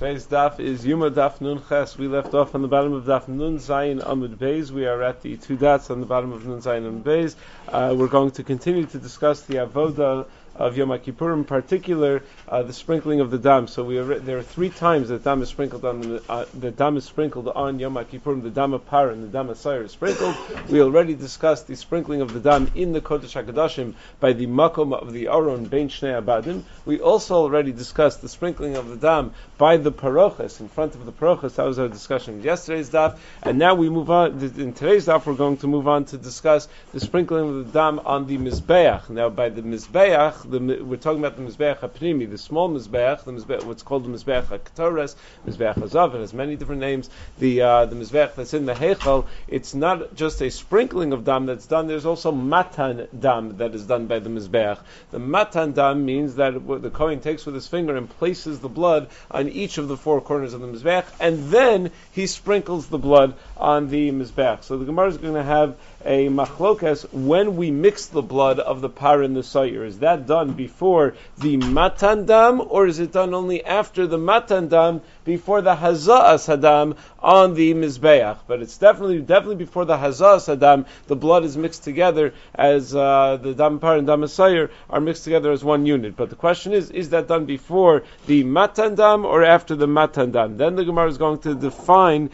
Today's daf is Yuma Daf Nun Ches. We left off on the bottom of Daf Nun Zayin Amud Beis. We are at the two dots on the bottom of Nun Zayin Amud Beis. We're going to continue to discuss the avoda of Yom Kippur, in particular the sprinkling of the dam. So there are three times that dam is sprinkled on Yom Kippur. The dam of Par and the dam of Sayr is sprinkled. We already discussed the sprinkling of the dam in the Kodesh HaKadoshim by the makom of the Aron Bein Shnei Abadim. We also already discussed the sprinkling of the dam by the parochas, in front of the parochas. That was our discussion in yesterday's daf. And now we move on. In today's daf, we're going to move on to discuss the sprinkling of the dam on the Mizbeach. Now, by the Mizbeach, we're talking about the Mizbeach HaPnimi, the small Mizbeach, what's called the Mizbeach HaKetores, Mizbeach HaZav. It has many different names. The Mizbeach that's in the Heichal, it's not just a sprinkling of dam that's done, there's also Matan dam that is done by the Mizbeach. The Matan dam means that the Kohen takes with his finger and places the blood on each of the four corners of the Mizbeach, and then he sprinkles the blood on the Mizbeach. So the Gemara is going to have a machlokas when we mix the blood of the par and the sayir. Is that done before the matan dam, or is it done only after the matan dam, before the haza'as hadam on the mizbeach? But it's definitely before the haza'as hadam. The blood is mixed together as the dam par and dam sayir are mixed together as one unit. But the question is that done before the matan dam or after the matan dam? Then the Gemara is going to define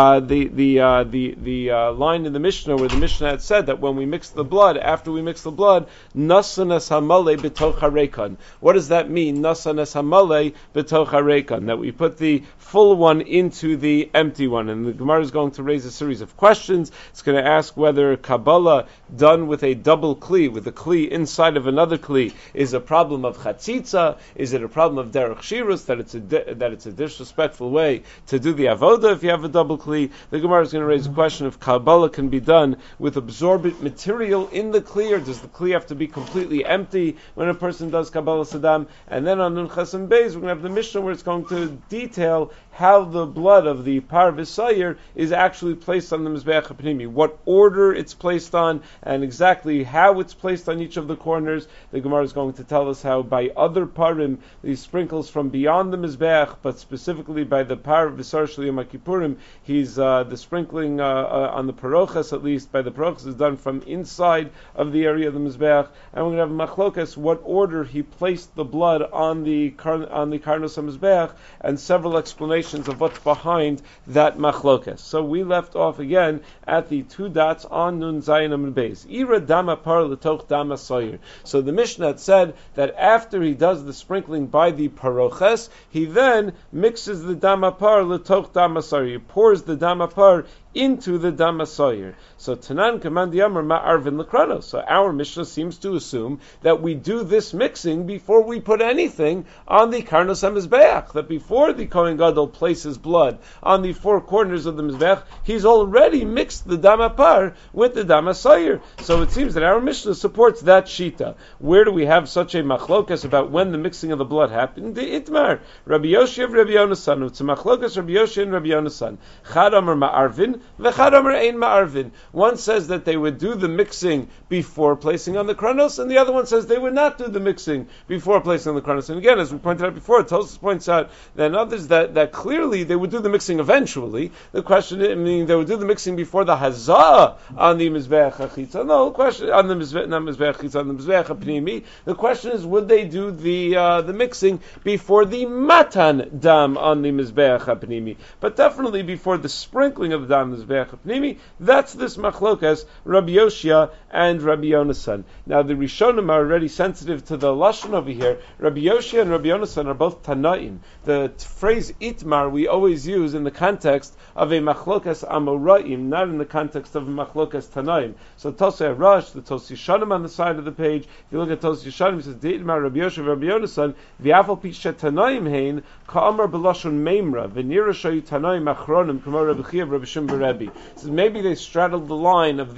the line in the Mishnah where the Mishnah had said that when we mix the blood, after we mix the blood, nasanas hamale b'toch harekan. What does that mean? Nasanas hamale b'toch harekan. That we put the full one into the empty one. And the Gemara is going to raise a series of questions. It's going to ask whether Kabbalah done with a double kli, with a kli inside of another kli, is a problem of chatzitza. Is it a problem of derech shirus, that it's a disrespectful way to do the avoda if you have a double kli? The Gemara is going to raise a question if Kabbalah can be done with absorbent material in the kli, or does the kli have to be completely empty when a person does Kabbalah Saddam? And then on Nun Chesem Beis, we're going to have the Mishnah where it's going to detail how the blood of the par v'sayir is actually placed on the Mizbeach HaPnimi, what order it's placed on, and exactly how it's placed on each of the corners. The Gemara is going to tell us how by other parim, these sprinkles from beyond the Mizbeach, but specifically by the par v'sar shel Yom Kippurim, he's the sprinkling on the parochas, at least by the parochas, is done from inside of the area of the Mizbeach. And we're going to have machlokas, what order he placed the blood on the karnos HaMizbeach, and several explanations of what's behind that machlokas. So we left off again at the two dots on Nun Zayin Amud Beis. Ira dama par l'toch dama soyer. So the Mishnah had said that after he does the sprinkling by the paroches, he then mixes the dama par l'toch dama soyer. He pours the dama par into the dama soyer. So Tanan Kamandi Amar Ma'arvin L'Kranos. So our Mishnah seems to assume that we do this mixing before we put anything on the Karnos HaMizbeach. That before the Kohen Gadol places blood on the four corners of the Mizbeach, he's already mixed the dama par with the dama soyer. So it seems that our Mishnah supports that shita. Where do we have such a machlokas about when the mixing of the blood happened? The Itmar, Rabbi Yoshi of Rabbi Yonasan. It's a machlokas Rabbi Yoshi and Rabbi Yonasan. Chad Amar Ma'arvin, V'chad Amar Ein Ma'arvin. One says that they would do the mixing before placing on the kranos, and the other one says they would not do the mixing before placing on the kranos. And again, as we pointed out before, Tosfos points out that others that clearly they would do the mixing eventually. The question is, meaning they would do the mixing before the hazah on the mizbeach hachitza. No, the question on the mizbeach, not mizbeach hachitza, on the mizbeach hapnimi. The question is, would they do the mixing before the matan dam on the mizbeach hapnimi? But definitely before the sprinkling of the dam mizbeach hapnimi. That's this machlokas, Rabbi Yoshia and Rabbi Yonasan. Now the Rishonim are already sensitive to the lashon over here. Rabbi Yoshia and Rabbi Yonasan are both Tanaim. The phrase itmar we always use in the context of a machlokas amoraim, not in the context of a machlokas Tanaim. So Tosei Rash, the Tosei Yeshanim on the side of the page, if you look at Tosei Yeshanim, it says itmar Rabbi Yoshia, Rabbi Yonasan, v'afal pishet Tanaim hein ka'amar b'lashon meimra v'nira shayu Tanaim achronim k'mar Rabbi Chiyav Rabbi Shimon Rebbe. So maybe they straddled the line of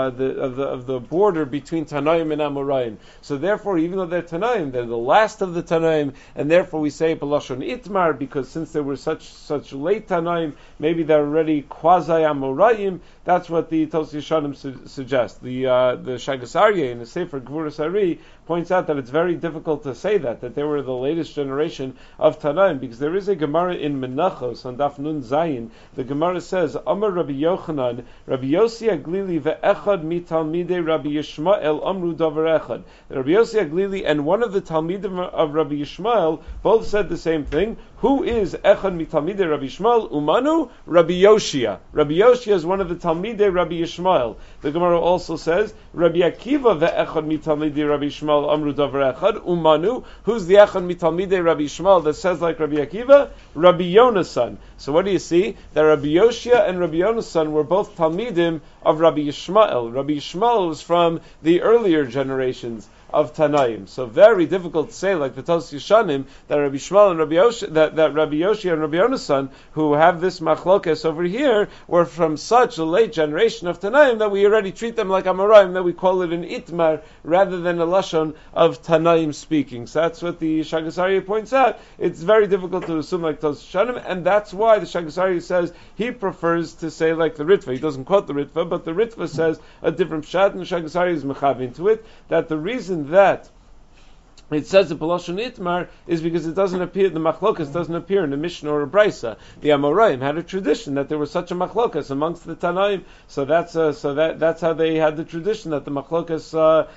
the border between Tanaim and Amoraim. So therefore, even though they're Tanaim, they're the last of the Tanaim, and therefore we say B'lashon Itmar, because since they were such late Tanaim, maybe they're already quasi Amoraim. That's what the Tosfos Yeshanim suggests. The Shagas Aryeh in the Sefer Gvuras Ari points out that it's very difficult to say that they were the latest generation of Tanaim, because there is a Gemara in Menachos on Daf Nun Zayin. The Gemara says, Amar Rabbi Yochanan, Rabbi Yossi Aglili ve'echad mitalmidei Rabbi Yishmael amru davar echad. Rabbi Yossi Aglili and one of the Talmidim of Rabbi Yishmael both said the same thing. Who is Echad mitalmidei Rabbi Yishmael? Umanu Rabbi Yoshia. Rabbi Yoshia is one of the Talmidei Rabbi Yishmael. The Gemara also says Rabbi Akiva ve'echad mitalmidei Rabbi Yishmael amru davar echad. Umanu. Who's the Echad mitalmidei Rabbi Yishmael that says like Rabbi Akiva? Rabbi Yonasan. So what do you see? That Rabbi Yoshia and Rabbi Yonasan were both Talmidim of Rabbi Yishmael. Rabbi Yishmael was from the earlier generations of Tanaim. So very difficult to say, like the Tos Yishanim, that Rabbi Yishmael and Rabbi Yoshia, that Rabbi Yoshia and Rabbi Yonasan, who have this machlokes over here, were from such a late generation of Tanaim that we already treat them like Amoraim, that we call it an Itmar rather than a Lashon of Tanaim speaking. So that's what the Shagas Aryeh points out. It's very difficult to assume like Tos Yishanim, and that's why the Shagas Aryeh says he prefers to say like the Ritva. He doesn't quote the Ritva, but the Ritva says a different pshat, and the Shagas Aryeh is mechav into it, that the reason that it says the B'lashon Itmar is because it doesn't appear, the machlokas doesn't appear in a Mishnah or a Brisa. The Amoraim had a tradition that there was such a machlokas amongst the Tanaim, so that's how they had the tradition that the machlokas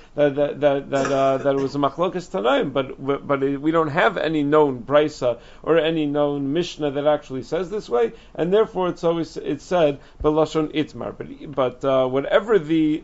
that it was a machlokas Tanaim. But we don't have any known Brisa or any known Mishnah that actually says this way, and therefore it's said B'lashon Itmar. But whatever the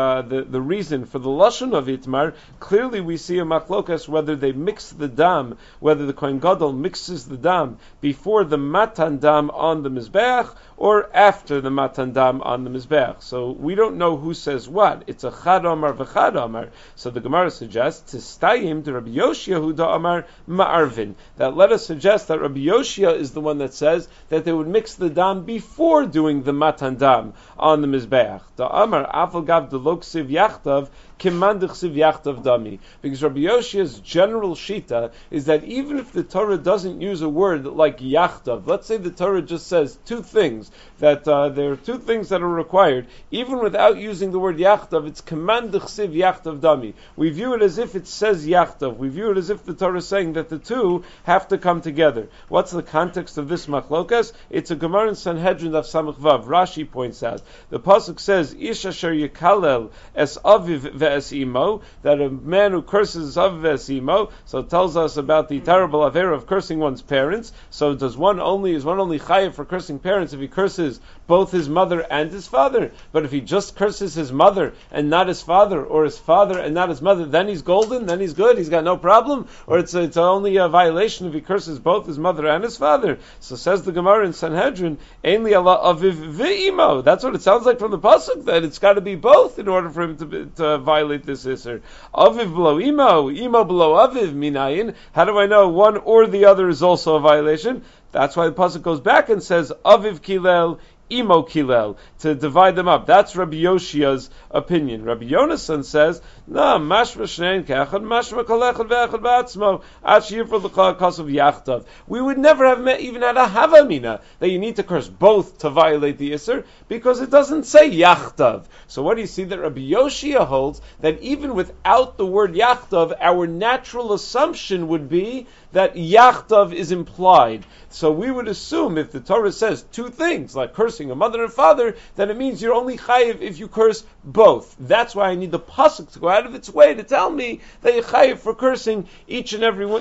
reason for the lashon of Itmar, clearly we see a machlokas whether they mix the dam, whether the Kohen Gadol mixes the dam before the matan dam on the Mizbeach or after the matan dam on the Mizbeach. So we don't know who says what. It's a Chad Amar v'Chad Amar. So the Gemara suggests, Tistayim to Rabbi Yoshia hu da Amar Ma'arvin. That let us suggest that Rabbi Yoshia is the one that says that they would mix the dam before doing the matan dam on the Mizbeach. Da Amar Afal Gav Delok Siv Yachtav Kimandich Siv Yachtav Dami. Because Rabbi Yoshia's general shita is that even if the Torah doesn't use a word like Yachtav, let's say the Torah just says two things, that there are two things that are required, even without using the word Yachtav, it's Kimandich Siv Yachtav Dami. We view it as if it says Yachtav. We view it as if the Torah is saying that the two have to come together. What's the context of this machlokas? It's a Gemara in Sanhedrin of Samach Vav. Rashi points out, the pasuk says, Ish asher yikalel es aviv ve'es imo, that a man who curses his aviv ve'es imo, so it tells us about the terrible affair of cursing one's parents. So is one only chayav for cursing parents if he curses both his mother and his father? But if he just curses his mother and not his father, or his father and not his mother, then he's golden, then he's good, he's got no problem? Or it's only a violation if he curses both his mother and his father? So says the Gemara in Sanhedrin, Ein li ala aviv ve'imo. That's what it sounds like from the pasuk, that it's got to be both in order for him to violate this isser. Aviv below imo below aviv minayin. How do I know one or the other is also a violation? That's why the pasuk goes back and says aviv kilel, imo kilel, to divide them up. That's Rabbi Yoshia's opinion. Rabbi Yonasan says, no, mashma shnein kechad, mashma kol echad ve'echad ba'atzmo, ad sheyifrod l'chol kasav yachtav. We would never have even had a havamina that you need to curse both to violate the Isser, because it doesn't say yachtav. So what do you see that Rabbi Yoshia holds? That even without the word yachtav, our natural assumption would be that yachtav is implied. So we would assume if the Torah says two things, like cursing a mother and father, then it means you're only chayiv if you curse both. That's why I need the pasuk to go out of its way to tell me that you're chayiv for cursing each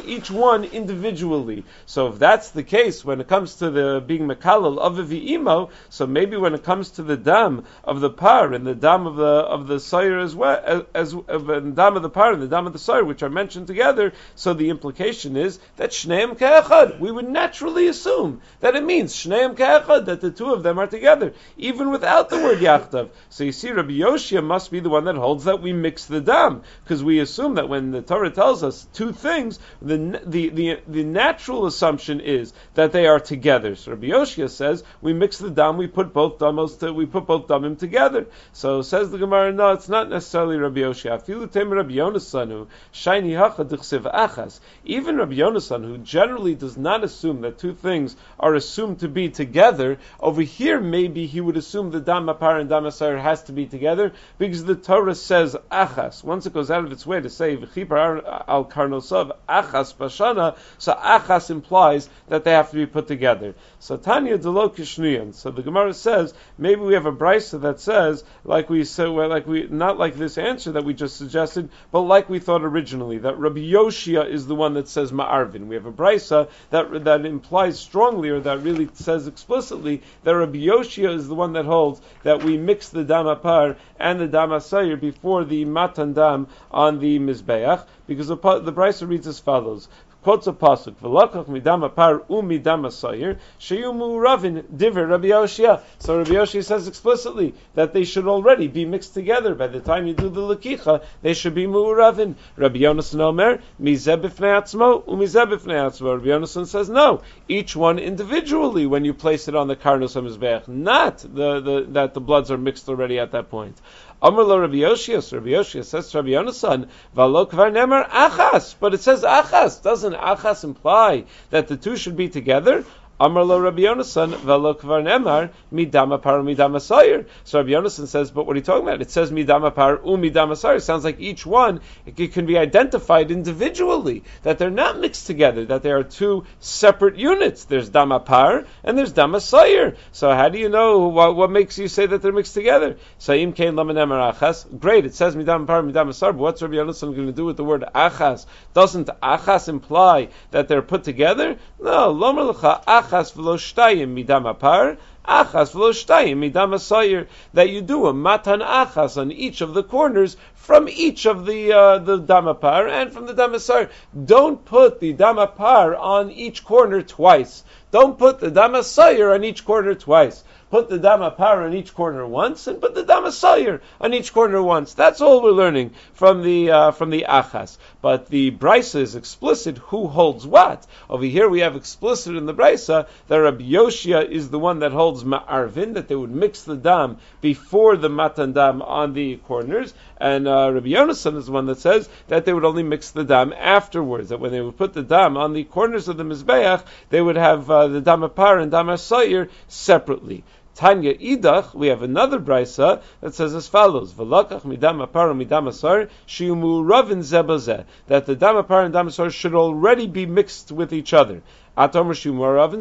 one individually. So if that's the case when it comes to the being mekalel aviv imo, so maybe when it comes to the dam of the par and the dam of the sayr as well, as the dam of the par and the dam of the sayr, which are mentioned together, so the implication is that shneim ke'echad. We would naturally assume that it means shneim ke'echad, that the two of them are together, even without the word yachtav. So you see, Rabbi Yoshia must be the one that holds that we mix the dam, because we assume that when the Torah tells us two things, the natural assumption is that they are together. So Rabbi Yoshia says we mix the dam, we put both damim together. So says the Gemara, no, it's not necessarily Rabbi Yoshia. Afilu tem Rabbi Yonasanu shayni hacha dichsev achas. Even Rabbi Yonasan, who generally does not assume that two things are assumed to be together, over here maybe he would assume the dam apar and dam asayir has to be together, because the Torah says achas. Once it goes out of its way to say v'chipar al karnosav achas bashana, so achas implies that they have to be put together. So Tanya delo kishnuyan. So the Gemara says maybe we have a brisa that says not like this answer that we just suggested, but like we thought originally, that Rabbi Yoshia is the one that says ma'arvin. We have a brisa that implies strongly, or that really says explicitly, that Rabbi Yoshia is the one that holds that we mix the dam apar and the dam asayir before the matan dam on the mizbeach, because the brisa reads as follows. Quotes a pasuk: "V'lakach midam apar u'midam asayir sheyu mu'ravin diver Rabbi Yoshia." So Rabbi Yoshia says explicitly that they should already be mixed together. By the time you do the lekicha, they should be mu'ravin. Rabbi Yonasan Omer mizeh b'fnei atzmo u'mizeh b'fnei atzmo. Rabbi Yonasan says no, each one individually when you place it on the karnos hamizbeach, not that the bloods are mixed already at that point. Amar lo Rabbi Yoshia. So Rabbi Yoshia says to Rabbi Yonasan, "V'lo kvar nemar achas," but it says achas. Doesn't achas imply that the two should be together? Amar lo Rabbi Yonasan, v'lo kvar nemar midam apar midam asayir. So Rabbi Yonasan says, but what are you talking about? It says midam apar midam asayir. Sounds like each one it can be identified individually, that they're not mixed together, that they are two separate units. There's dam apar and there's dam asayir. So how do you know what makes you say that they're mixed together? Saim kein lama nemar achas. Great, it says midam apar midam asayir, but what's Rabbi Yonasan going to do with the word achas? Doesn't achas imply that they're put together? No, lomar lecha achas v'lo shtayim midam apar, achas v'lo shtayim midam asayir, that you do a matan achas on each of the corners from each of the dam apar and from the dam asayir. Don't put the dam apar on each corner twice. Don't put the dam asayir on each corner twice. Put the dam apar on each corner once, and put the dam asayir on each corner once. That's all we're learning from the achas. But the brisa is explicit who holds what. Over here we have explicit in the brisa that Rabbi Yoshia is the one that holds ma'arvin, that they would mix the dam before the matan dam on the corners, and Rabbi Yonasan is the one that says that they would only mix the dam afterwards, that when they would put the dam on the corners of the mizbeach, they would have the dam apar and dam asayir separately. Tanya idach, we have another brisa that says as follows: "V'lakach midam apar midam asar shiyu mu'ravin zeh b'zeh," that the dam apar and dam asar should already be mixed with each other. How do you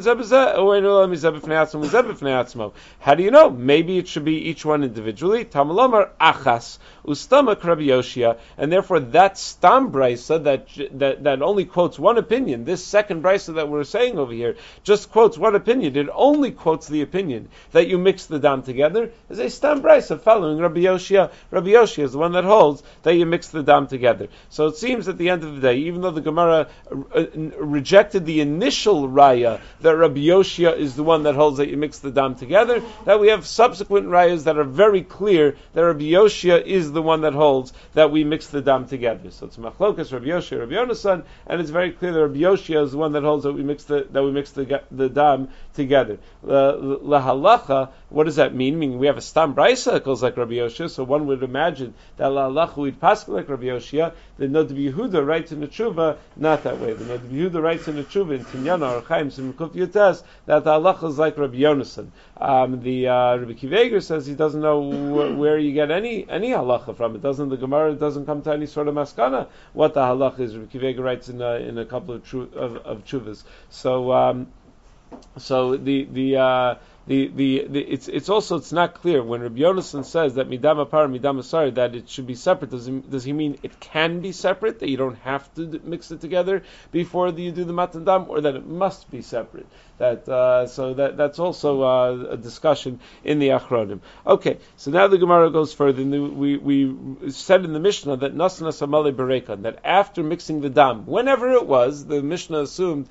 know? Maybe it should be each one individually. Tamalamar achas ustamak Rabbi Yoshia, and therefore that stam brisa that only quotes one opinion. This second brisa that we're saying over here just quotes one opinion. It only quotes the opinion that you mix the dam together. Is a stam brisa following Rabbi Yoshia. Rabbi Yoshia is the one that holds that you mix the dam together. So it seems at the end of the day, even though the Gemara rejected the initial raya that Rabbi Yoshia is the one that holds that you mix the dam together, that we have subsequent rayas that are very clear that Rabbi Yoshia is the one that holds that we mix the dam together. So it's machlokas Rabbi Yoshia, Rabbi Yonasan, and it's very clear that Rabbi Yoshia is the one that holds that we mix the dam together. Lahalacha, what does that mean? Meaning we have a stam brisa that goes like Rabbi Yoshia, so one would imagine that lahalacha we'd pass like Rabbi Yoshia. The Nod Yehuda writes in the Tshuva not that way. The Nod Yehuda writes in the Tshuva in Tinyana or Chaim Sim Kuf Yotes that the halacha is like Rabbi Yonasan. The Rabbi Kiveger says he doesn't know where you get any halacha from. It doesn't. The Gemara doesn't come to any sort of maskana what the halacha is. Rabbi Kiveger writes in a couple of tshuvas. So it's not clear when Rabbi Yonasan says that midam apar midam asar that it should be separate. Does he mean it can be separate, that you don't have to mix it together before you do the matan dam, or that it must be separate? That's also a discussion in the Achronim. Okay, so now the Gemara goes further. We said in the Mishnah that nasnas hamale berekan, that after mixing the dam, whenever it was, the Mishnah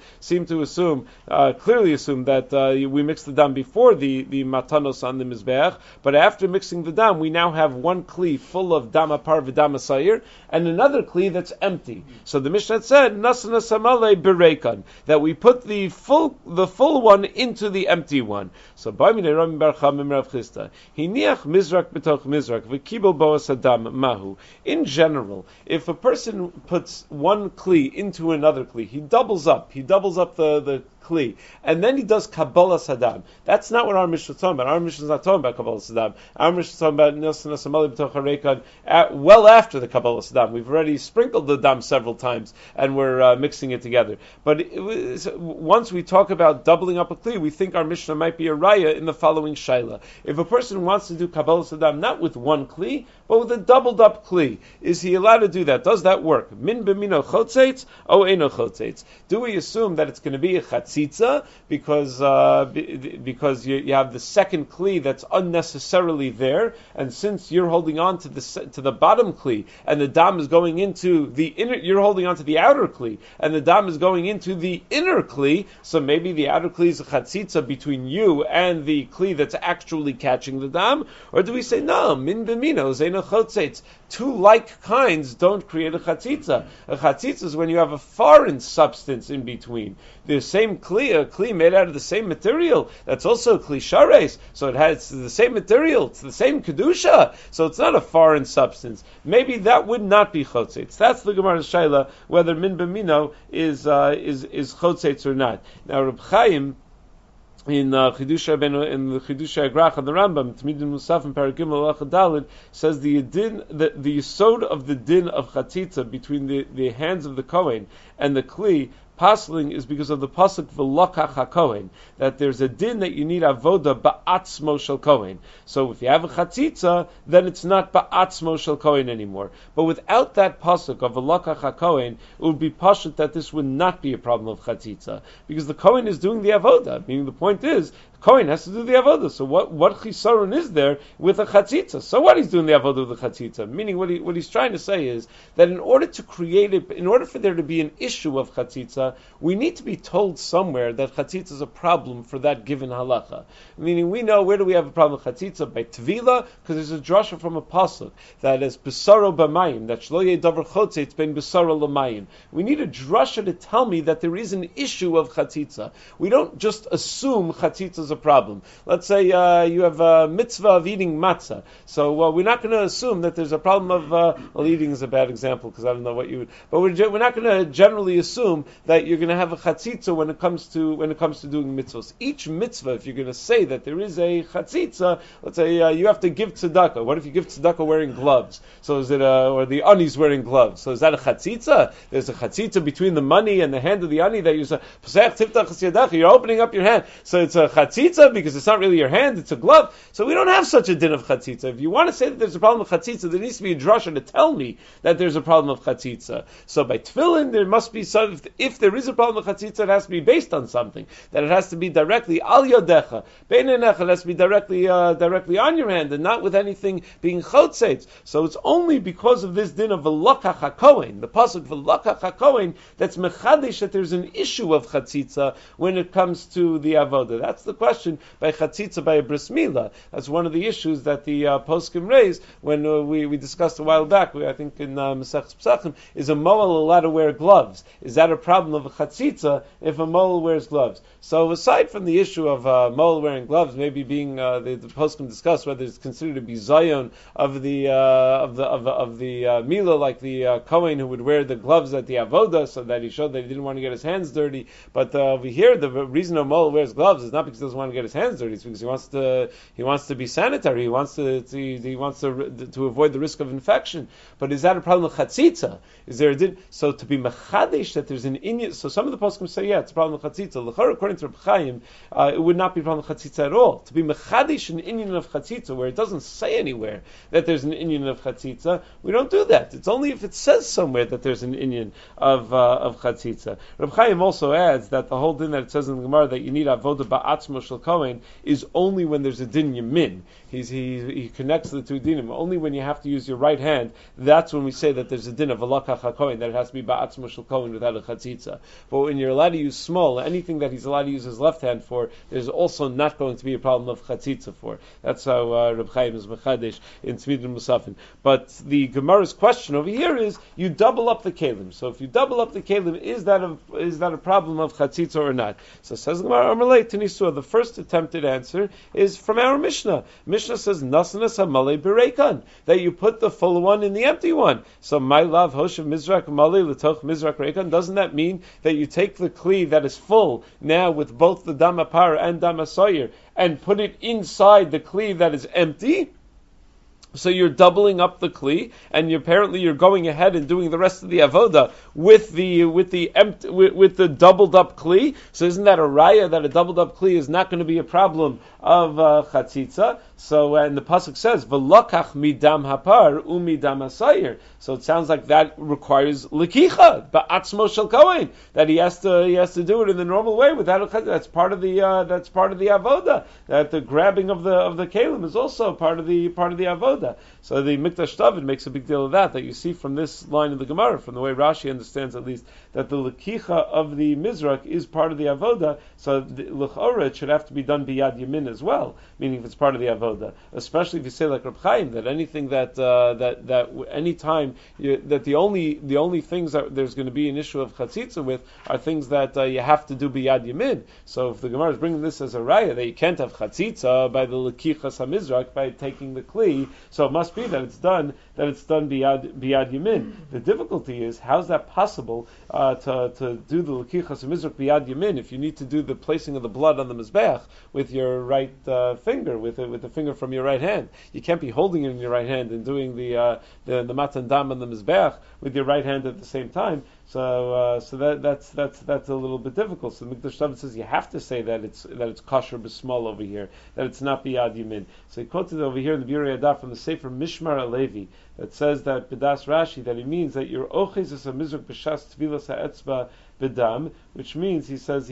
clearly assumed that we mixed the dam before the matanos on the mizbeach, but after mixing the dam, we now have one kli full of dam apar v'dam asayir, and another kli that's empty. So the Mishnah said nasnas hamale berekan, that we put the full full one into the empty one. So Ba'minei Rami Bar Chamim Rav Chisda, Hiniach Mizrak b'toch Mizrak v'kibel boas Adam mahu. In general, if a person puts one kli into another kli, he doubles up the kli, and then he does Kabbalah Sadam. That's not what our Mishnah is talking about. Our Mishnah is not talking about Kabbalah Sadam. Our Mishnah is talking about Nilsan Asamali B'toch HaRekan well after the Kabbalah Sadam. We've already sprinkled the dam several times, and we're mixing it together. But once we talk about doubling up a kli, we think our Mishnah might be a raya in the following shaila. If a person wants to do Kabbalah Sadam not with one kli, but with a doubled up kli, is he allowed to do that? Does that work? Min b'mino chotzeitz, o eno chotzeitz. Do we assume that it's going to be a chatzitza because you have the second kli that's unnecessarily there, and since you're holding on to the bottom kli and the dam is going into the inner, you're holding on to the outer kli and the dam is going into the inner kli, so maybe the outer kli is a chatzitza between you and the kli that's actually catching the dam? Or do we say no, min b'mino zeino chotzeitz? Two like kinds don't create a chatzitza. A chatzitza is when you have a foreign substance in between. The same kli, a kli made out of the same material, that's also a kli shares, so it has the same material, it's the same kedusha, so it's not a foreign substance. Maybe that would not be chotzeitz. That's the Gemara's shaila, whether min b'mino is chotzeitz or not. Now Reb Chaim, in Chidush Rabbeinu, in the Chidush Agrach and the Rambam, Tmidim Musaf and Paragim Alach Dalid, says the yesod of the din of chatzitza between the hands of the Kohen and the kli pasling is because of the pasuk v'lokach hakohen, that there's a din that you need avoda ba'atzmo shel kohen. So if you have a chatzitza, then it's not ba'atzmo shel kohen anymore. But without that pasuk of v'lokach hakohen, it would be pashut that this would not be a problem of chatzitza, because the kohen is doing the avoda. Meaning the point is, Kohen has to do the avodah. So what chisaron is there with a chatzitza? So what he's doing the avodah with the chatzitza? Meaning what he's trying to say is that in order to create it, in order for there to be an issue of chatzitza, we need to be told somewhere that chatzitza is a problem for that given halacha. Meaning we know, where do we have a problem with chatzitza? By tvila, because there's a drasha from a pasuk that is besaro b'mayim, that shlo yeh davar chotzetz ben besaro l'mayim. We need a drasha to tell me that there is an issue of chatzitza. We don't just assume chatzitza is a problem. Let's say you have a mitzvah of eating matzah. So we're not going to assume that there's a problem of eating is a bad example because I don't know what you would. But we're not going to generally assume that you're going to have a chatzitza when it comes to doing mitzvahs. Each mitzvah, if you're going to say that there is a chatzitza, let's say you have to give tzedakah. What if you give tzedakah wearing gloves? So is it or the ani's wearing gloves? So is that a chatzitza? There's a chatzitza between the money and the hand of the ani that you say you're opening up your hand. So it's a chatzitza because it's not really your hand, it's a glove. So we don't have such a din of chatzitza. If you want to say that there's a problem of chatzitza, there needs to be a drasha to tell me that there's a problem of chatzitza. So by tefillin, there must be some, if there is a problem of chatzitza, it has to be based on something. That it has to be directly al yodecha, bein einecha, it has to be directly on your hand, and not with anything being chotzetz. So it's only because of this din of v'lokach hakohen, the pasuk v'lokach hakohen, that's mechadesh that there's an issue of chatzitza when it comes to the avodah. That's the question by chatzitza by a bris milah. That's one of the issues that the poskim raised when we discussed a while back. I think in Masechus Pesachim, is a moel allowed to wear gloves? Is that a problem of a chatzitza if a moel wears gloves? So aside from the issue of moel wearing gloves, maybe being the poskim discussed whether it's considered to be zayon of the milah, like the kohen who would wear the gloves at the avodah, so that he showed that he didn't want to get his hands dirty. But over here, the reason a moel wears gloves is not because he doesn't want to get his hands dirty. It's because he wants to be sanitary. He wants to avoid the risk of infection. But is that a problem of chatzitza? Is there a din? So to be mechadesh that there's an inyan. So some of the poskim say yeah, it's a problem of chatzitza. L'chor, according to Reb Chaim, it would not be a problem of chatzitza at all. To be mechadesh an inyan of chatzitza where it doesn't say anywhere that there's an inyan of chatzitza, we don't do that. It's only if it says somewhere that there's an inyan of chatzitza. Reb Chaim also adds that the whole din that it says in the Gemara that you need avodah ba'atzmo Shel Kohen is only when there's a din yamin. He connects the two dinim. Only when you have to use your right hand, that's when we say that there's a din of Velakach HaKohen, that it has to be Ba'atzmo Shel Kohen without a chatzitza. But when you're allowed to use small, anything that he's allowed to use his left hand for, there's also not going to be a problem of chatzitza for. That's how Reb Chaim is mechadesh in Tzmid Musafin. But the Gemara's question over here is, you double up the kelim. So if you double up the kelim, is that a problem of chatzitza or not? So says Gemara Amalei Tanisua. The first attempted answer is from our Mishnah. Mishnah says Nasanas Hamalei Berekan, that you put the full one in the empty one. So my love Hoshev Mizrak Malei L'toch Mizrak Rekan. Doesn't that mean that you take the kli that is full now with both the damapar and damasoyer and put it inside the kli that is empty? So you're doubling up the kli, and apparently you're going ahead and doing the rest of the avoda with the doubled up kli. So isn't that a raya that a doubled up kli is not going to be a problem of chatzitza? So and the pasuk says v'lakach midam hapar umidam asayir. So it sounds like that requires likicha ba'atzmo shel kohen, that he has to do it in the normal way without a chatzitza. That's part of the avoda. That the grabbing of the kelim is also part of the avoda. So the Mikdash David makes a big deal of that you see from this line of the Gemara, from the way Rashi understands at least, that the lekicha of the Mizrak is part of the avoda. So l'chora it should have to be done biyad yamin as well, meaning if it's part of the avoda. Especially if you say like Reb Chaim, that anything that any time that the only things that there's going to be an issue of chatzitza with are things that you have to do biyad yamin. So if the Gemara is bringing this as a raya that you can't have chatzitza by the lekichas hamizrak, by taking the kli, so it must be that it's done biyad yamin. The difficulty is, how's that possible to do the lekichas hamizrak biyad yamin if you need to do the placing of the blood on the mizbeach with your right finger, with the finger from your right hand? You can't be holding it in your right hand and doing the matan dam on the mizbeach with your right hand at the same time. So that's a little bit difficult. So the Mikdash David says you have to say that it's kosher b'small over here, that it's not biyad yamin. So he quoted over here in the Biurei Hadav from the Sefer Mishmar Alevi that says that b'das Rashi that it means that your oches is a mizrach b'shas tvilas ha'etzba b'dam, which means he says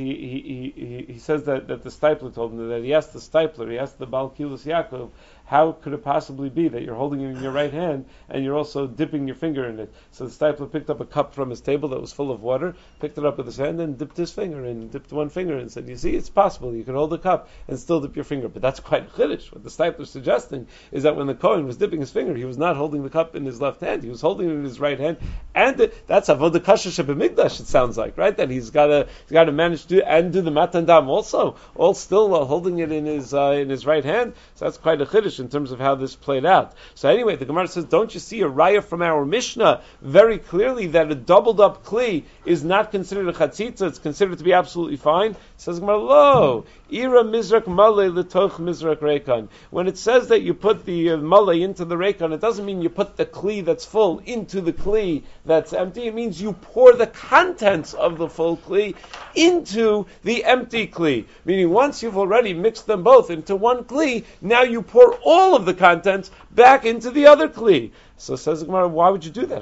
he says that the stipler told him that he asked the Baal Kilos Yaakov, how could it possibly be that you're holding it in your right hand and you're also dipping your finger in it? So the stipler picked up a cup from his table that was full of water, picked it up with his hand and dipped one finger and said, you see, it's possible, you can hold the cup and still dip your finger. But that's quite chiddush. What the stipler is suggesting is that when the Kohen was dipping his finger, he was not holding the cup in his left hand, he was holding it in his right hand, and that's avodah kasher shebemikdash, it sounds like, right? That he's got to manage to do the matan dam also, all still while holding it in his right hand. So that's quite a chiddush in terms of how this played out. So anyway, the Gemara says, don't you see a raya from our Mishnah very clearly that a doubled up kli is not considered a chatzitza, it's considered to be absolutely fine? It says Gemara, lo, ira mizrak male letoch mizrak rekan. When it says that you put the male into the rekan, it doesn't mean you put the kli that's full into the kli that's empty. It means you pour the contents of the full kli into the empty kli. Meaning once you've already mixed them both into one kli, now you pour all of the contents back into the other kli. So says the Gemara, why would you do that?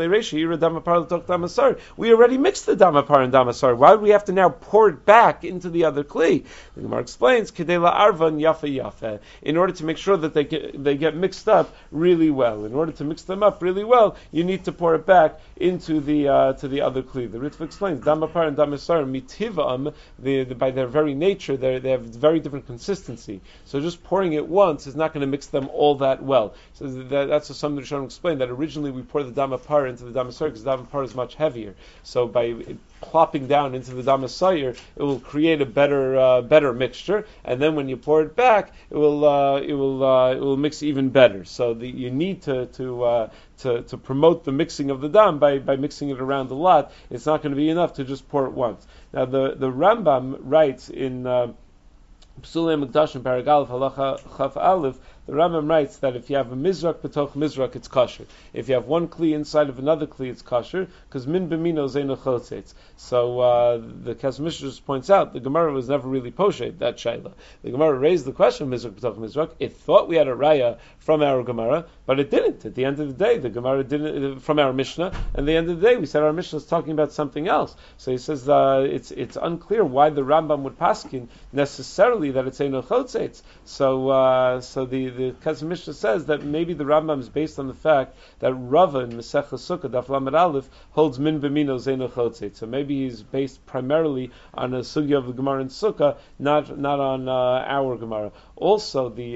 We already mixed the damapar and damasar. Why would we have to now pour it back into the other kli? The Gemara explains, in order to make sure that they get mixed up really well. In order to mix them up really well, you need to pour it back into the other kli. The Ritva explains, damapar and damasar mitivam, by their very nature, they have very different consistency. So just pouring it once is not going to mix them all that well. So that's what some Rishonim explain, that originally we pour the damapar into the damasar because the damapar is much heavier. So by plopping down into the damasayir, it will create a better mixture, and then when you pour it back, it will mix even better. So you need to promote the mixing of the dam by mixing it around a lot. It's not going to be enough to just pour it once. Now the Rambam writes in Psulei Mikdashim Paragalef Halacha Chaf Aleph The Rambam writes that if you have a mizrak b'toch mizrak, it's kosher. If you have one kli inside of another kli, it's kosher, because min b'mino zeinu chotzetz. So the Kesef Mishnah just points out the Gemara was never really poshet that shaila. The Gemara raised the question of mizrak b'toch mizrak. It thought we had a raya from our Gemara, but it didn't. At the end of the day, the Gemara didn't from our Mishnah. And at the end of the day, we said our Mishnah is talking about something else. So he says it's unclear why the Rambam would paskin necessarily that it's eino chotzetz. So the Kesef Mishnah says that maybe the Rambam is based on the fact that Rava in Masechah Sukkah Daf Lamed Aleph holds min b'mino zeino chotzetz. So maybe he's based primarily on a sugya of the Gemara in Sukkah, not on our Gemara. Also, the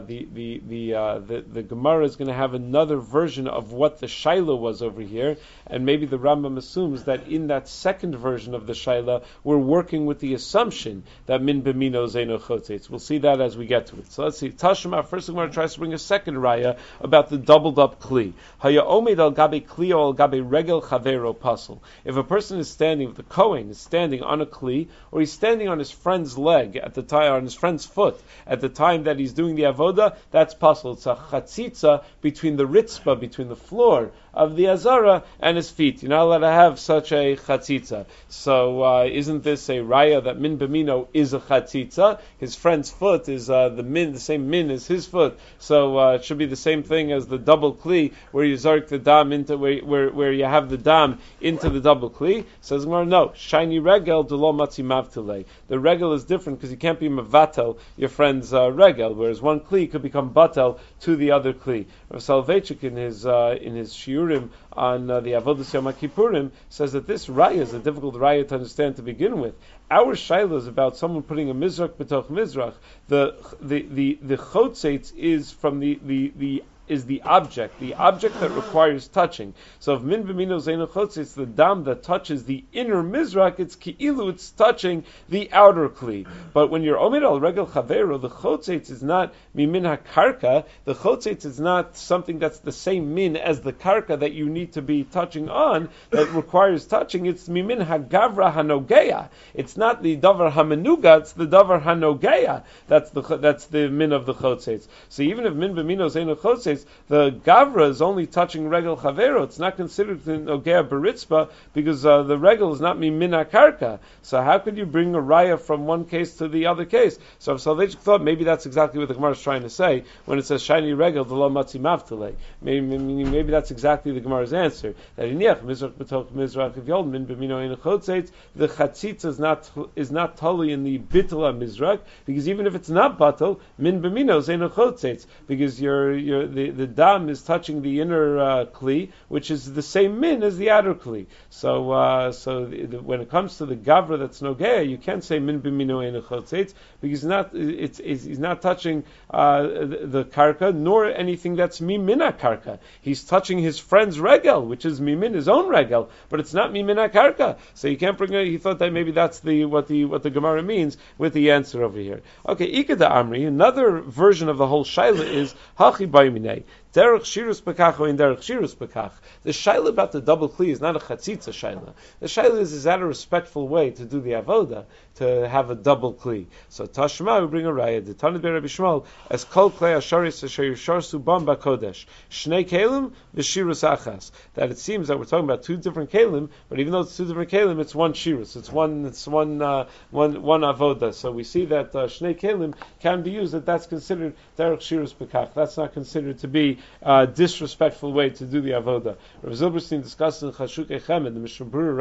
Gemara is going to have another version of what the shaila was over here, and maybe the Rambam assumes that in that second version of the shaila, we're working with the assumption that min b'mino zeino chotzetz. We'll see that as we get to it. So let's see. Tashma, first the Gemara tries to bring a second raya about the doubled up kli. Haya omed al gabe kli o al gabe regel chavero pasel. If a person is standing, if the Kohen is standing on a kli, or he's standing on his friend's leg at the time, on his friend's foot at the time that he's doing the avoda, that's pasel. It's a chatzitza between the ritzpa, between the floor of the azara and his feet. You're not allowed to have such a chatzitza. So isn't this a raya that min b'mino is a chatzitza? His friend's foot is the same min as his foot. So it should be the same thing as the double kli, where you zark the dam into where you have the dam into the double kli. Says Gemara, no, shiny regel delo matzi mavtile. The regel is different because you can't be mavatel your friend's regel, whereas one kli could become batel to the other kli. Rav Soloveitchik in his shiurim on the Avodas Yom Kippurim says that this raya is a difficult raya to understand to begin with. Our shaila is about someone putting a mizrak b'toch mizrach. The chotzetz is from the object that requires touching. So if min b'mino zeinu chotzetz, it's the dam that touches the inner mizrak, it's ki'ilu, it's touching the outer kli. But when you're omer al regel chavero, the chotzetz is not mimin hakarka, the chotzetz is not something that's the same min as the karka that you need to be touching on, that requires touching, it's mimin hagavra hanogeya. It's not the davar hamenuga, it's the davar hanogeya. That's the min of the chotzetz. So even if min b'mino zeinu chotzetz, the gavra is only touching regel chavero. It's not considered nogea beritzpa because the regel is not min karka. So how could you bring a raya from one case to the other case? So if Soloveitchik thought maybe that's exactly what the Gemara is trying to say when it says shiny regel the lo matzi mavtile. Maybe that's exactly the Gemara's answer. That iniach mizrach b'toch mizrach, if you hold min b'mino ein chotzetz, the chatzitza is not totally in the bitla mizrach, because even if it's not batal, min b'mino is ein chotzetz, because the dam is touching the inner kli, which is the same min as the outer kli. So when it comes to the gavra that's nogea, you can't say min b'mino ein chotzetz, because he's not touching the karka nor anything that's mimina karka. He's touching his friend's regel, which is mimin his own regel, but it's not mimina karka. So you can't bring it. He thought that maybe that's what the Gemara means with the answer over here. Okay, ikada amri. Another version of the whole shaila is hachi b'yminei. Derech shirus bekach or in derech shirus bekach. The shaila about the double kli is not a chatzitza shaila. The shaila is that a respectful way to do the avoda, to have a double kli? So Tashma, we bring a raya. The Tanit Rabbi Shmuel as kol klei asharis asher yisharsu bam bakodesh shnei kelim v'shirus achas. That it seems that we're talking about two different kelim, but even though it's two different kelim, it's one shirus. It's one avoda. So we see that shnei kelim can be used. That's considered derech shirus bekach. That's not considered to be disrespectful way to do the avoda. Rav Zilberstein discusses in Chashukei Chemed. The Mishnah Berurah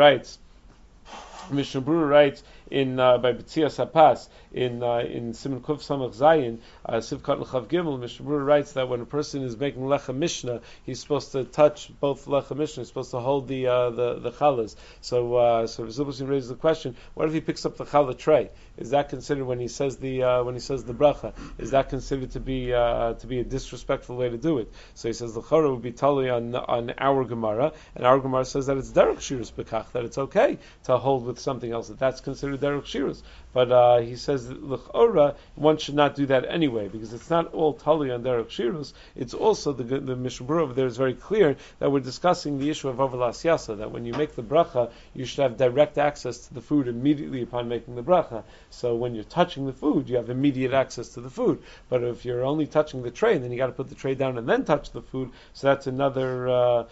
writes in by B'tzias Hapas in Siman Kuf Samach Zayin Sivkat L'Chav Gimel. Mishnah Berurah writes that when a person is making Lechem Mishnah, he's supposed to touch both Lechem Mishnah. He's supposed to hold the challahs. So Zilberstein raises the question: what if he picks up the challah tray? Is that considered when he says the bracha? Is that considered to be a disrespectful way to do it? So he says the chora would be totally on our Gemara, and our Gemara says that it's derech shirus bekach, that it's okay to hold with something else, that's considered derech shirus. But he says that l'chora one should not do that anyway, because it's not all tali on derech shirus. It's also the Mishnah Berurah over there is very clear that we're discussing the issue of avalas yasa, that when you make the bracha, you should have direct access to the food immediately upon making the bracha. So when you're touching the food, you have immediate access to the food. But if you're only touching the tray, then you got to put the tray down and then touch the food. So that's another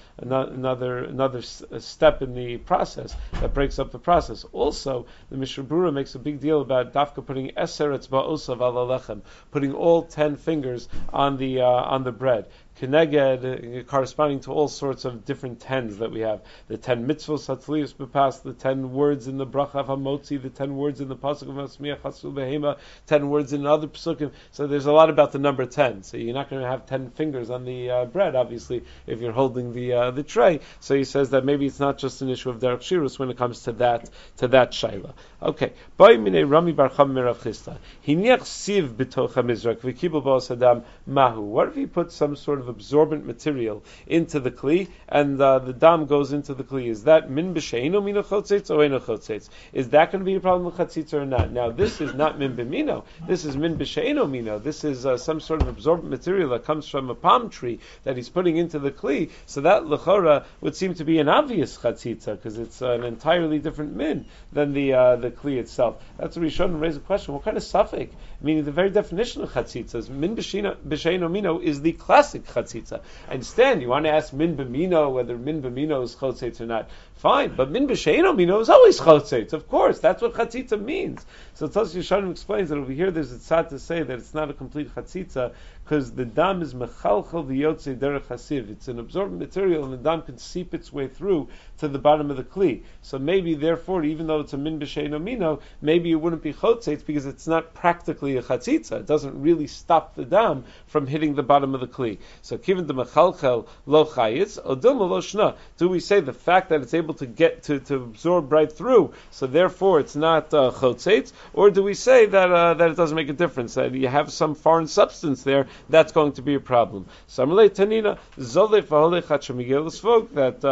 step in the process that breaks up the process. Also, the Mishnah Berurah makes a big deal about dafka putting eser etzba'osav ala lechem, putting all 10 fingers on the bread. Keneged, corresponding to all sorts of different 10s that we have. The 10 mitzvos hatzlius bepas, the 10 words in the bracha of hamotzi, the 10 words in the pasuk of Masmiach Hasul Behema, 10 words in other pasukim. So there's a lot about the number 10. So you're not going to have 10 fingers on the bread, obviously, if you're holding the tray. So he says that maybe it's not just an issue of derech shirus when it comes to that shaila. Okay. Boi minei Rami bar Chama merav Chisda. Hiniach siv b'toch hamizrak v'kibel ba'os adam mahu. What if he puts some sort of absorbent material into the kli, and the dam goes into the kli? Is that min b'sheino mino chotzetz or eno chotzetz? Is that going to be a problem with chatzitza or not? Now, this is not min b'mino. This is min b'sheino mino. This is some sort of absorbent material that comes from a palm tree that he's putting into the kli. So that l'chora would seem to be an obvious chatzitza, because it's an entirely different min than the kli itself. That's what Rishonim raise a question. What kind of suffix? Meaning the very definition of chatzitza is min b'sheino mino is the classic chatzitza. I understand you want to ask min b'mino whether min b'mino is chotzetz or not. Fine, but min b'sheino mino is always chotzetz. Of course, that's what chatzitza means. So Tzos Yeshanim explains that over here there's a tzad to say that it's not a complete chatzitza, because the dam is mechalchel v'yotzei derech hasiv. It's an absorbent material, and the dam can seep its way through to the bottom of the kli. So maybe, therefore, even though it's a min b'sheino mino, maybe it wouldn't be chotzetz because it's not practically a chatzitza. It doesn't really stop the dam from hitting the bottom of the kli. So given the mechalchel lo chayitz, odilma lo shna. Do we say the fact that it's able to get to absorb right through, so therefore it's not chotzetz, or do we say that it doesn't make a difference, that you have some foreign substance there that's going to be a problem? Samalei tanina zolef v'holech hachamigel l'svog, that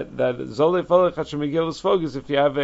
zolef v'holech hachamigel l'svog is if you have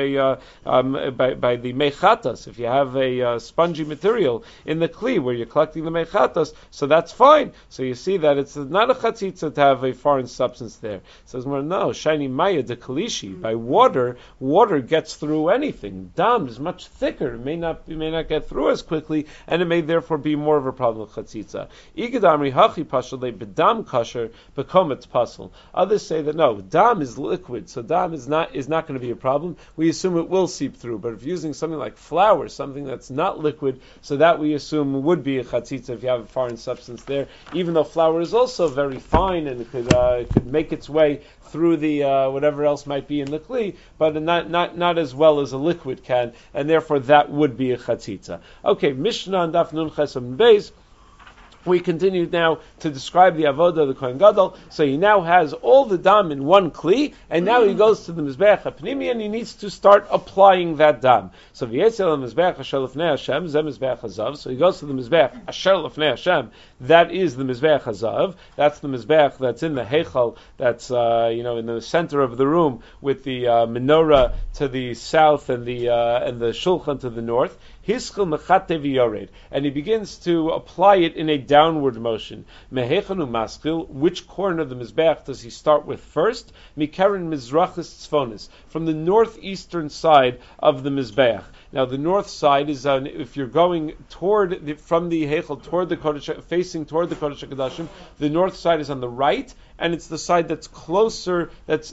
by the mechatas, if you have a spongy material in the kli where you're collecting the mechatas, so that's fine. So you see that it's not a chatzitza to have a foreign substance there. It says more, no, shiny maya de kalishi, by water gets through anything. Dam is much thicker, it may not get through as quickly, and it may therefore be more of a problem with chatzitza. Igadamri hachi pashale bedam kasher bekometz pasel. Others say that no, dam is liquid, so dam is not going to be a problem. We assume it will seep through, but if you're using something like flour, something that's not liquid, so that we assume would be a chatzitza if you have a foreign substance there, even though flour is also very fine and it could make its way through the whatever else might be in the kli, but not as well as a liquid can, and therefore that would be a chatzitza. Okay, Mishnah and Daf Nun Ches Amud Beis. We continue now to describe the avodah of the Kohen Gadol. So he now has all the dam in one kli, and now he goes to the Mizbeach HaPnimi, and he needs to start applying that dam. So v'yetzel Mizbeach Asher Lefnei Hashem, Zeh Mizbeach Hazav. So he goes to the Mizbeach Asher Lefnei Hashem. That is the Mizbeach Hazav. That's the Mizbeach that's in the Heichal, that's in the center of the room, with the menorah to the south and the shulchan to the north. Hiskil mechate v'yored, and he begins to apply it in a downward motion. Mehechanu maskil, which corner of the mizbeach does he start with first? Mikaren mizrachis tzfonis, from the northeastern side of the mizbeach. Now the north side is if you're going from the heichal toward the kodesh, facing toward the kodesh HaKodashim, the north side is on the right, and it's the side that's closer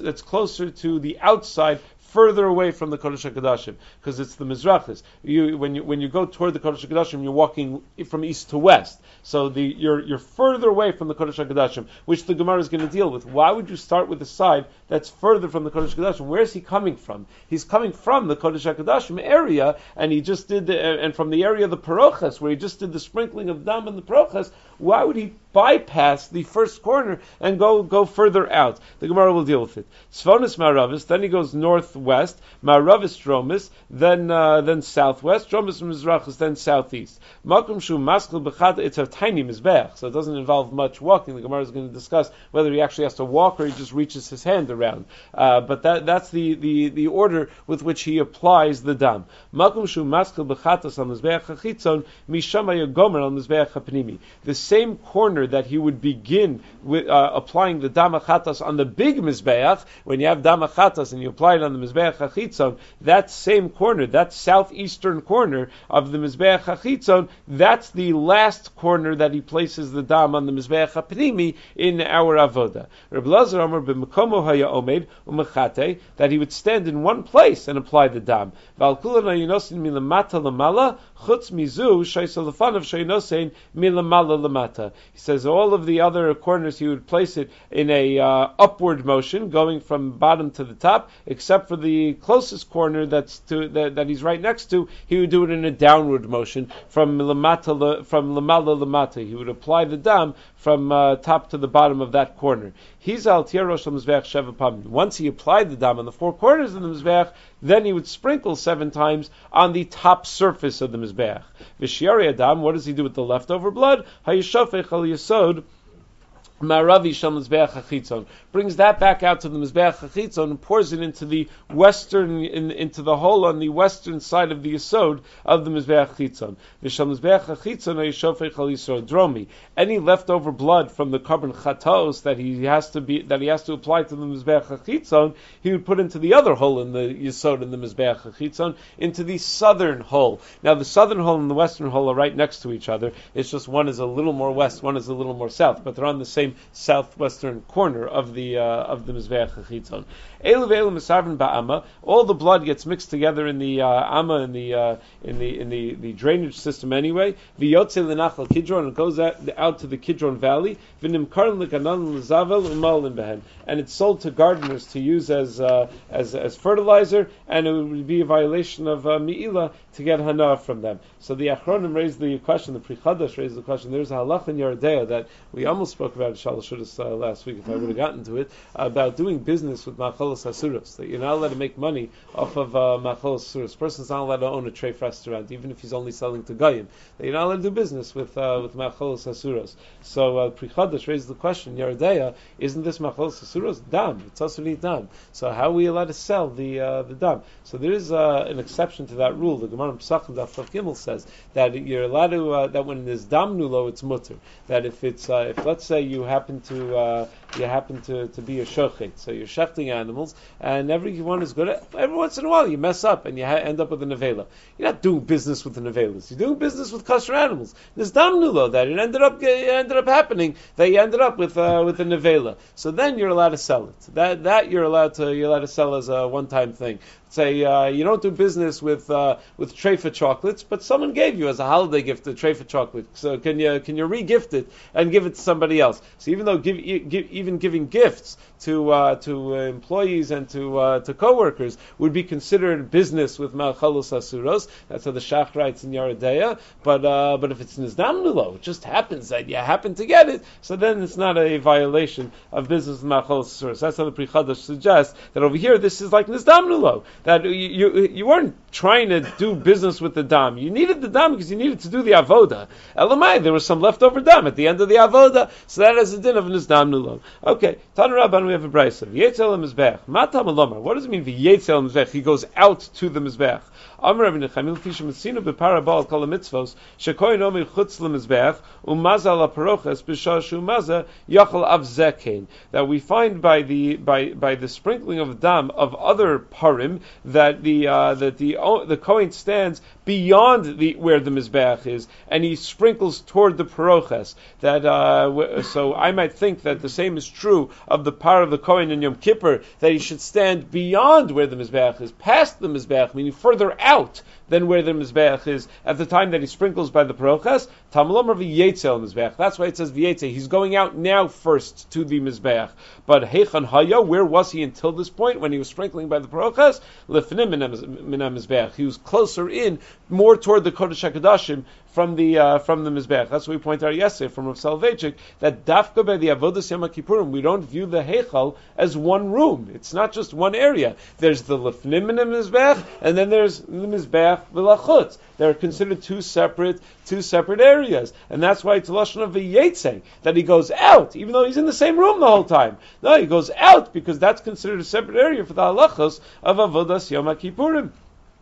to the outside, further away from the Kodesh HaKodashim, because it's the Mizrachis. When you go toward the Kodesh HaKodashim, you're walking from east to west. So you're further away from the Kodesh HaKodashim, which the Gemara is going to deal with. Why would you start with the side that's further from the Kodesh HaKodashim? Where is he coming from? He's coming from the Kodesh HaKodashim area, and he just did and from the area of the Parochas, where he just did the sprinkling of dam and the Parochas. Why would he bypass the first corner and go further out. The Gemara will deal with it. Tzvonis Maravis, then he goes northwest, Maravis Dromis, then southwest, Dromis Mizrachis, then southeast. Makum Shu Maskil Bechad, it's a tiny Mizbeach, so it doesn't involve much walking. The Gemara is going to discuss whether he actually has to walk or he just reaches his hand around. But that's the order with which he applies the dam. Makum Shu Maskil Bechatas on Mizbeach HaChitzon, Mishama Yagomer on Mizbeach HaPnimi. The same corner that he would begin with applying the dam HaChatas on the big Mizbeach, when you have dam HaChatas and you apply it on the Mizbeach HaChitzon, that same corner, that southeastern corner of the Mizbeach HaChitzon, that's the last corner that he places the dam on the Mizbeach HaPnimi in our avoda. Reb Lazar Amar b'mekomo haya omed umechate, that he would stand in one place and apply the dam. V'al kulan hayinosin milamata lamala chutz mizu shaisa lefanav shayinosin milamala lamata. He says all of the other corners he would place it in a upward motion, going from bottom to the top, except for the closest corner that he's right next to. He would do it in a downward motion from lamala lamata. He would apply the dam from top to the bottom of that corner. Once he applied the dam on the four corners of the mizbeach, then he would sprinkle 7 times on the top surface of the mizbeach. V'shiari adam, what does he do with the leftover blood? Hayishafech al yesod Maravi Shal Mizbeach HaChitzon, brings that back out to the Mizbeach HaChitzon and pours it into the into the hole on the western side of the Yesod of the Mizbeach HaChitzon. V'Shal Mizbeach HaChitzon Hayishofech Al Yisod Dromi. Any leftover blood from the carbon chatos that he has to apply to the Mizbeach HaChitzon, he would put into the other hole in the Yesod in the Mizbeach HaChitzon, into the southern hole. Now the southern hole and the western hole are right next to each other. It's just one is a little more west, one is a little more south, but they're on the same southwestern corner of the Mizbeach HaChitzon. Elu ve'elu misarvin ba'ama. All the blood gets mixed together in the ama in the drainage system anyway. V'yotze l'nachal Kidron, and goes out to the Kidron Valley. V'nimkarin l'kanan l'zavel u'malin behen, and it's sold to gardeners to use as fertilizer, and it would be a violation of mi'ila to get hana from them. So the Achronim raised the question, the Pri Chadash raised the question. There's a halach in Yeridea that we almost spoke about last week, if I would have gotten to it, about doing business with machalos hasuros, that you're not allowed to make money off of machalos hasuros. A person's not allowed to own a treif restaurant, even if he's only selling to goyim. That you're not allowed to do business with machalos hasuros. So Pri Chadash raised the question, Yeridea, isn't this machalos hasuros? Dam. It's also dam. So how are we allowed to sell the dam? So there is an exception to that rule. The Gemara Pesachim Daf Tav Gimel says that you're allowed to that when there's dam nulo, it's mutter. That if let's say you happen to be a shochet, so you're shechting animals, and everyone is good at, every once in a while you mess up and you end up with a nevela. You're not doing business with the nevelas. You're doing business with kosher animals. There's dam nulo that it ended up happening that you ended up with a nevela. So then you're allowed to sell it. That you're allowed to sell as a one-time thing. Say you don't do business with treifa chocolates, but someone gave you as a holiday gift a treifa chocolate. So can you re-gift it and give it to somebody else? So even though even giving gifts to employees and to coworkers would be considered business with malchalos asuros, that's how the Shach writes in Yeridea. But if it's nizdam nulo, it just happens that you happen to get it, so then it's not a violation of business with malchalos asuros. That's how the Pri Chadash suggests that over here this is like nizdam nulo. That you weren't trying to do business with the dam. You needed the dam because you needed to do the avoda. Elamai, there was some leftover dam at the end of the avoda, so that is a din of nizdam nulo. Okay, Tanu Rabban, we have a brayso. V'yetzel mizbech. Matam alomar. What does it mean? V'yetzel mizbech. He goes out to the mizbech. Amar Rabbi Nechamil Kishim Mitzinu beParabal Kol Mitzvos Shekoyin Omer Chutz LeMizbech Umazal LaParoches B'Shah Shumaza Yachal Avzekein. That we find by the sprinkling of dam of other parim that the Kohen stands beyond where the Mizbeach is, and he sprinkles toward the Paroches. So I might think that the same is true of the par of the Kohen in Yom Kippur, that he should stand beyond where the Mizbeach is, past the Mizbeach, meaning further out than where the Mizbeach is at the time that he sprinkles by the Paroches. Tamalomer v'yetzel Mizbeach. That's why it says v'yetzel. He's going out now first to the Mizbeach. But Heichan Haya, where was he until this point when he was sprinkling by the Paroches? Lefnim min Mizbeach. He was closer in, more toward the Kodesh HaKodashim from the Mizbech. That's what we pointed out yesterday from Rav Soloveitchik, that dafka by the Avodas Yom Kippurim, we don't view the Heichal as one room. It's not just one area. There's the Lefnim in the Mizbech, and then there's the Mizbech v'lachutz. They're considered two separate areas, and that's why it's lashon of v'yetzei, that he goes out, even though he's in the same room the whole time. No, he goes out because that's considered a separate area for the halachos of Avodas Yom Kippurim.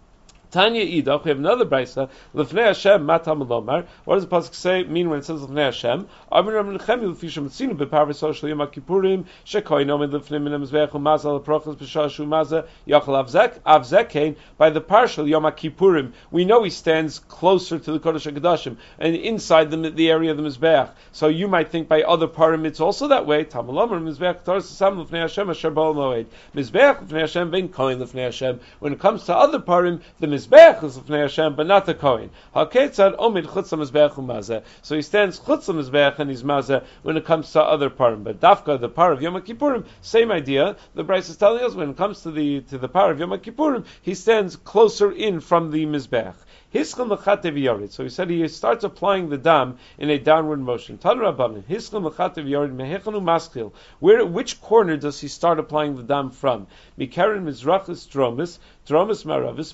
Tanya Idach, we have another brisa. Lefnei Hashem matam lomar. What does the pasuk mean when it says Lefnei Hashem? Amar Rabbeinu Nechemia l'fisha mitzinu beparvei social Yom Kippurim shekoyin omed lefnim min hamizbech umazal leprochos b'shashu maza yachal avzekein. By the partial Yom Kippurim, we know he stands closer to the Kodesh HaKodashim and inside the area of the mizbech. So you might think by other parim it's also that way. Tam lomar mizbech taras sam lefnei Hashem asher ba'ol moed. Mizbech lefnei Hashem vein koyin lefnei Hashem. When it comes to other parim, the Mizbech is Lefnei Hashem, but not the Kohen. HaKetzad omid chutz HaMizbech u'mazeh. So he stands chutz HaMizbech and he's mazeh when it comes to other parim. But Dafka, the par of Yom Kippurim, same idea. The Bryce is telling us when it comes to the par of Yom Kippurim, he stands closer in from the Mizbech. Hiskel mechatev yored. So he said he starts applying the dam in a downward motion. Tan Rabbanan. Hiskel mechatev yored mehechanu maskil. Which corner does he start applying the dam from? Mikaren mizrachis dromis maravis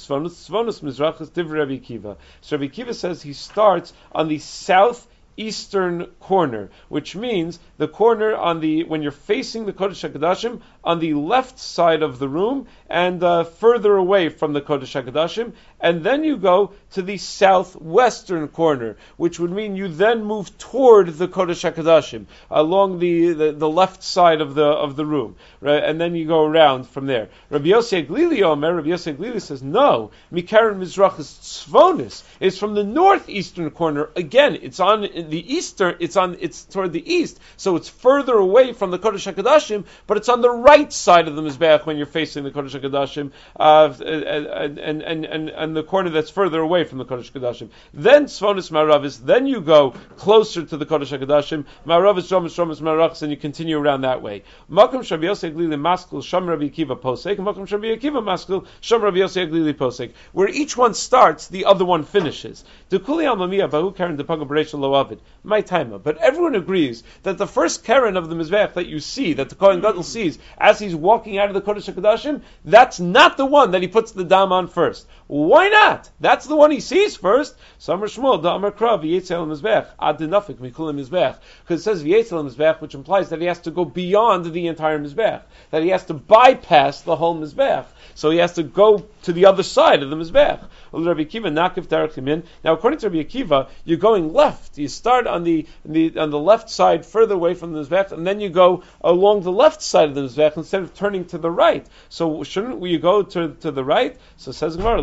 svonus mizrachis divrei Rabbi Akiva. So Rabbi Akiva says he starts on the southeastern corner, which means the corner when you're facing the Kodesh HaKodashim on the left side of the room and further away from the Kodesh HaKodashim, and then you go to the southwestern corner, which would mean you then move toward the Kodesh HaKodashim along the left side of the room, right? And then you go around from there. Rabbi Yossi Aglili says no. Mikaren Mizrachis Tzvonis is from the northeastern corner. Again, it's on the eastern. It's toward the east, so it's further away from the Kodesh HaKodashim, but it's on the right side of the Mizbeach when you're facing the Kodesh HaKodashim, and the corner that's further away from the Kodesh HaKodashim. Then Tzvonis Maravis, then you go closer to the Kodesh HaKodashim, Maravis, Dromis, Marachs, and you continue around that way. Makom Rabbi Yossi Aglili Maskil, Sham Rabbi Akiva Posek, and Makom Rabbi Akiva Maskil, Sham Rabbi Yossi Aglili Posek. Where each one starts, the other one finishes. Dekuli Almamiyah, Bahu Karen Depaga Bereisha Loavid. My timer. But everyone agrees that the first Karen of the Mizbeach that you see, that the Kohen Gadol sees as he's walking out of the Kodesh HaKodashim, that's not the one that he puts the dam on first. Why not? That's the one he sees first. Samar Shmuel, Da'amar Krav, V'yetzel Mizbech, Ad Denafik, Mikulim Mizbech. Because it says V'yetzel Mizbech, which implies that he has to go beyond the entire Mizbech. That he has to bypass the whole Mizbech. So he has to go to the other side of the Mizbech. Now, according to Rabbi Akiva, you're going left. You start on the left side, further away from the Mizbech, and then you go along the left side of the Mizbech instead of turning to the right. So shouldn't we go to the right? So says Gemara,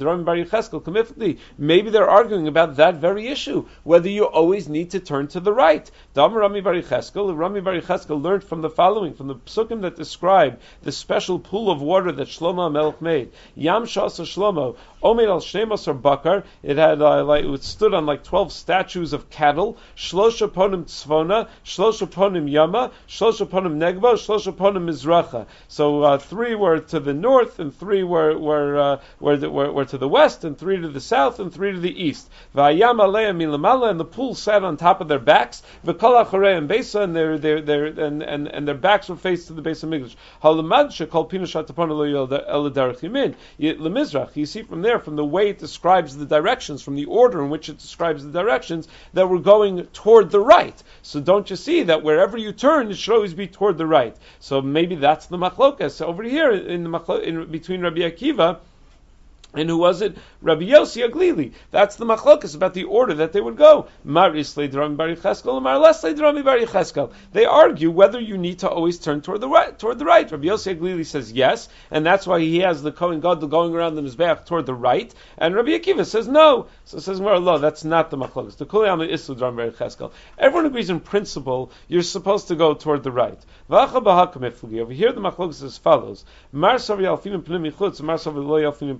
maybe they're arguing about that very issue, whether you always need to turn to the right. Rami Bar Yecheskel learned from the following, from the psukim that describe the special pool of water that Shlomo HaMelech made. Yam Shasa Shlomo, Omer al Shneimos Bakar, it stood on like 12 statues of cattle, Shlosha Ponim Tzvona, Shlosha Ponim Yama, Shlosha Ponim Negba, Shlosha Ponim Mizracha. So 3 were to the north, and 3 were to the west, and 3 to the south, and 3 to the east. Vayam Aleim Milamala, and the pool sat on top of their backs. V'kol Achareim Beisa, and their backs were faced to the base of Migdash. Halamad Shekol Pina Shatapon Lo El Derech Yimin. Lemizrach, you see from there, from the way it describes the directions, from the order in which it describes the directions, that we're going toward the right. So don't you see that wherever you turn, it should always be toward the right. So maybe that's the machlokas. So over here, between Rabbi Akiva, and who was it? Rabbi Yossi Aglili. That's the machlokas about the order that they would go. Mar Islay Drami Bar Yecheskel, Mar Leslay Drami Bar Yecheskel. They argue whether you need to always turn toward the right. Rabbi Yossi Aglili says yes, and that's why he has the Kohen Gadol going around the Mizbeach toward the right. And Rabbi Akiva says no. So it says, well, that's not the machlokas. The Kuli Amid Islu Drami Bar Yecheskel. Everyone agrees in principle you're supposed to go toward the right. Over here the machlokas is as follows: Mar Savi Alfim Pnei Michutz, Mar Savi Lo Alfim Pnei Michutz.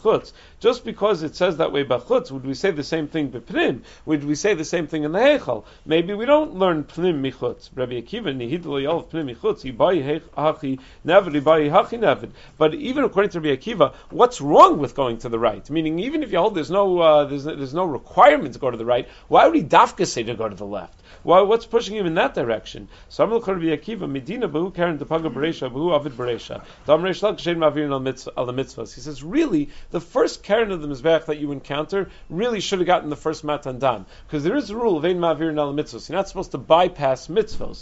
b'chutz. Just because it says that way b'chutz, would we say the same thing b'pnim? Would we say the same thing in the heichal? Maybe we don't learn pnim michutz. Rabbi Akiva nihid lo yalav pnim michutz. Yibayi hachi nevid, yibayi hachi nevid. But even according to Rabbi Akiva, what's wrong with going to the right? Meaning, even if you hold there's no requirement to go to the right, why would he dafka say to go to the left? What's pushing him in that direction? So I'm looking at Rabbi Akiva, Medina behu karen depaga bereisha behu avid bereisha. Dam reish lak shein mavirin al the mitzvahs. He says, really, the first karen of the mizbeach that you encounter really should have gotten the first matan dam, because there is a rule of ein mavirin al mitzvahs. You're not supposed to bypass mitzvahs.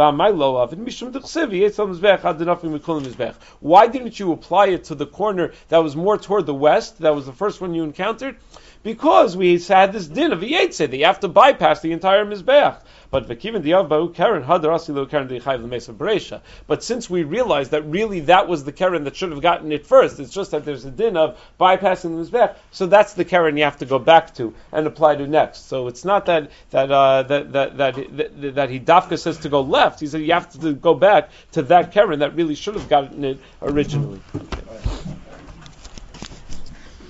Why didn't you apply it to the corner that was more toward the west? That was the first one you encountered. Because we had this din of Yetze that you have to bypass the entire Mizbeach. But But since we realized that really that was the Karen that should have gotten it first, it's just that there's a din of bypassing the Mizbeach, so that's the Karen you have to go back to and apply to next. So it's not that he dafka says to go left. He said you have to go back to that Karen that really should have gotten it originally. Okay.